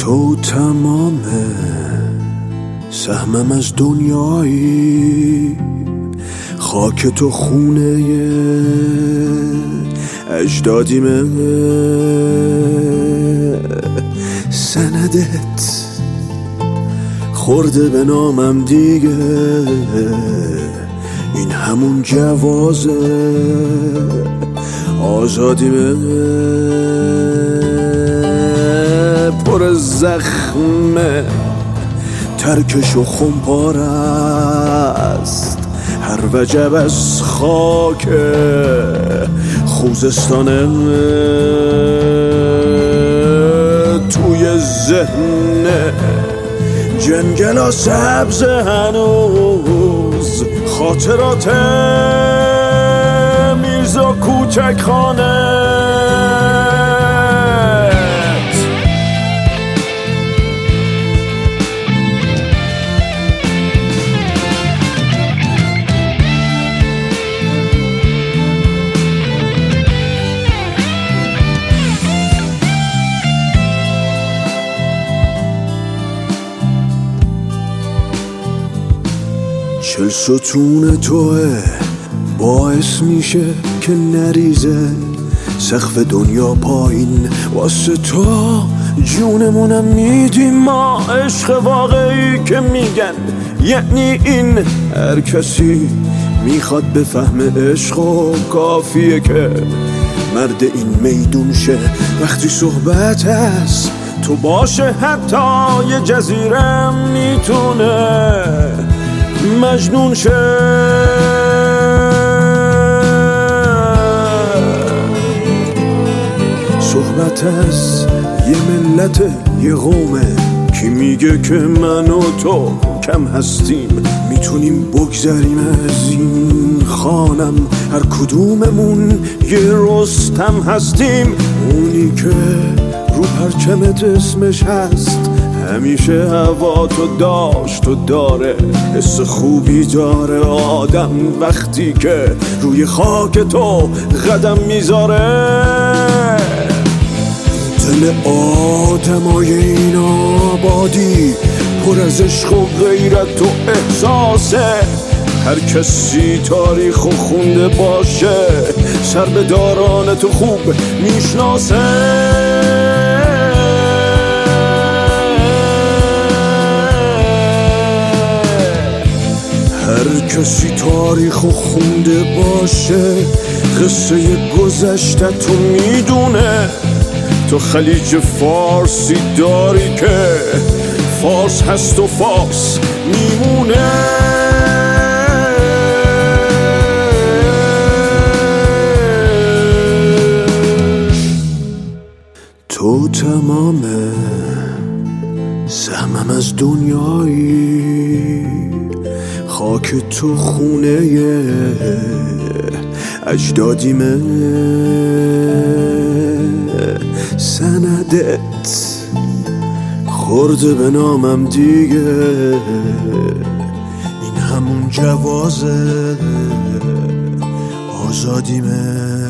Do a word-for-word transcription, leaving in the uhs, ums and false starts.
تو تمام سهمم از دنیایی، خاک تو خونه اجدادیمه، سندت خورده به نامم دیگه، این همون جوازه آزادیمه، پر زخمه ترکش و خمپار است، هر وجب از خاک خوزستانه، توی ذهن جنگلا سبز هنوز خاطرات میرزا کوچک خانه. چل ستون توه باعث میشه که نریزه سقف دنیا پایین، واسه تو جونمونم میدیم ما، عشق واقعی که میگن یعنی این. هر کسی میخواد بفهم عشق و کافیه که مرد این میدون شه، وقتی صحبت هست تو باشه حتی یه جزیره میتونه مجنون شه. صحبت از یه ملت یه قومه، کی میگه که من و تو کم هستیم، میتونیم بگذریم از این خانم، هر کدوممون یه رستم هستیم، اونی که رو پرچمت اسمش هست، همیشه هوا تو داشت و داره، حس خوبی داره آدم وقتی که روی خاک تو قدم میذاره. دل آدمای این آبادی پر از عشق و غیرت و احساسه، هر کسی تاریخ و خونده باشه سر به داران تو خوب میشناسه. هر کسی تاریخ و خونده باشه قصه گذشته تو میدونه، تو خلیج فارسی داری که فارس هست و فارس میمونه. تو تمام سهمم از دنیایی، خاک تو خونه اجدادیمه، سندت خورده به نامم دیگه، این همون جوازه آزادیمه.